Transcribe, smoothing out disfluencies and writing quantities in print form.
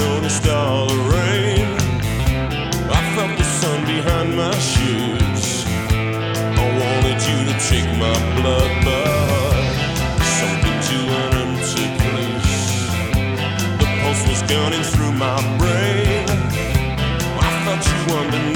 noticed all the rain. I felt the sun behind my shoes. I wanted you to take my blood, but something to an empty place. The pulse was gunning through my brain. I felt you underneath